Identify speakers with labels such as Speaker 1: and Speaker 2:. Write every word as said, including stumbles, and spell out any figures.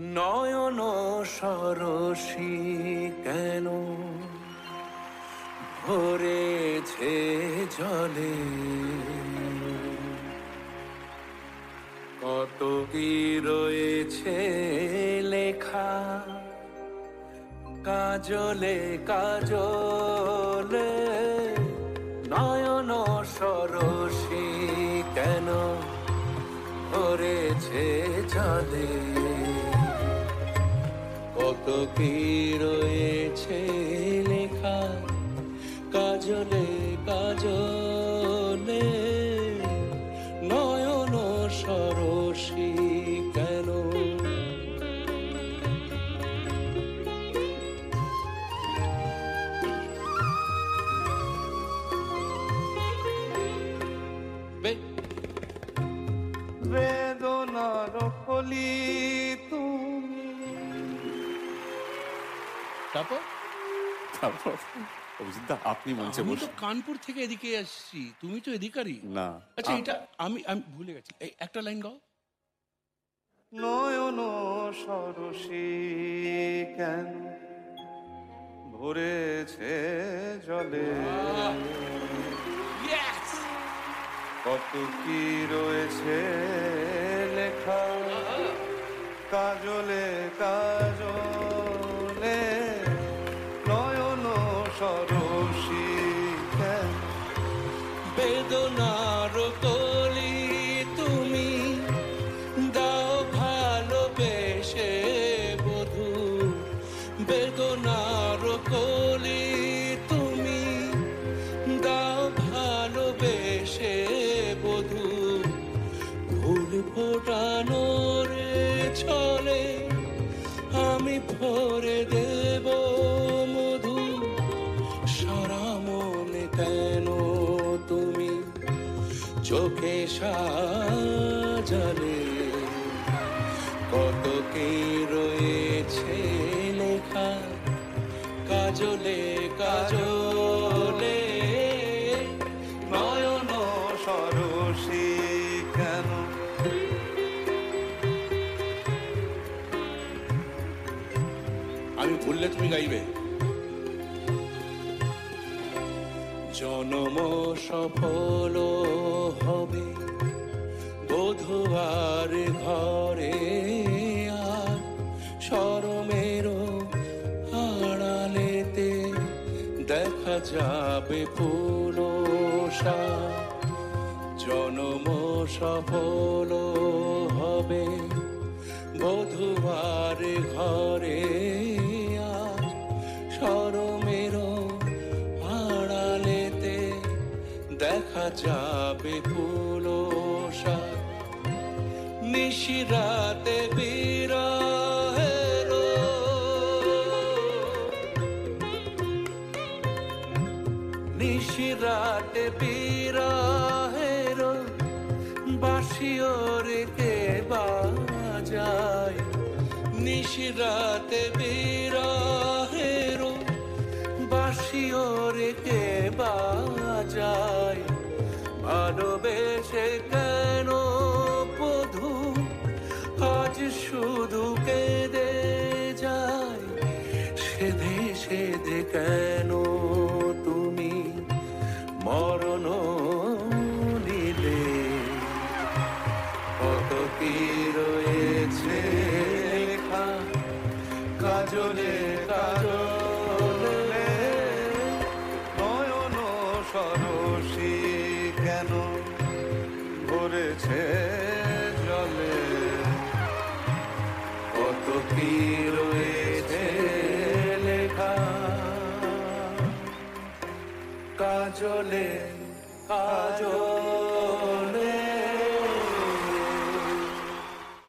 Speaker 1: নয়ন সরসী কেন ভরেছে জলে, কত কি রয়েছে লেখা কাজলে কাজলে। নয়ন সরসী কেন ভরেছে জলে, কত কি রয়েছে লেখা কাজলে কাজলে। নয়ন সরসী কেন।
Speaker 2: বেদনার কলি তুমি।
Speaker 3: তারপর
Speaker 4: তারপর অভিজিৎদা আপনি মঞ্চে
Speaker 3: আমি তো
Speaker 4: বসুন।
Speaker 3: কানপুর থেকে এদিকে আসছি, তুমি তো এদিকারই।
Speaker 4: না
Speaker 3: আচ্ছা এটা আমি আমি ভুলে গেছি, এই একটা লাইন গাও।
Speaker 2: নয়ন সরসী কেন ভরেছে জলে, কত কি রয়েছে লেখা কাজলে কাজলে। নয়ন সরসী কেন।
Speaker 1: বেদনার কলি তুমি দাও ভালোবেসে বধূ, বেদনার কলি তুমি দাও ভালোবেসে বধূ। ফুল ফোটানোর ছলে আমি ভরে দেব মধু, সারা মনে কেন তুমি চোখে সাজালে, কত কি রয়েছে লেখা কাজলে কাজলে।
Speaker 2: নয়ন সরসী কেন।
Speaker 3: আমি ভুললে তুমি গাইবে।
Speaker 1: জনম সফল হবে বধূয়ার ঘরে, আর শরমের আড়ালেতে দেখা যাবে পুরুষা। জনম সফল হবে বধূয়ার ঘরে, আর শরমের আড়ালেতে দেখা যাবে পুরুষা। নিশিরাতে বিরহের নিশিরাতে বিরহের বাঁশিও রেখে বাজায়, নিশিরাতে বিরহের বাঁশিও রেখে বাজায়। ভালোবেসে কেন বধূ আজ শুধু কেঁদে যায়, সেধে সেধে কেন তুমি মরণ নিলে, কত কি রয়েছে লেখা কাজলে কাজলে।
Speaker 2: নয়ন সরসী কেন ভরেছে জলে,
Speaker 1: কত কি রয়েছে লেখা কাজলে কাজলে।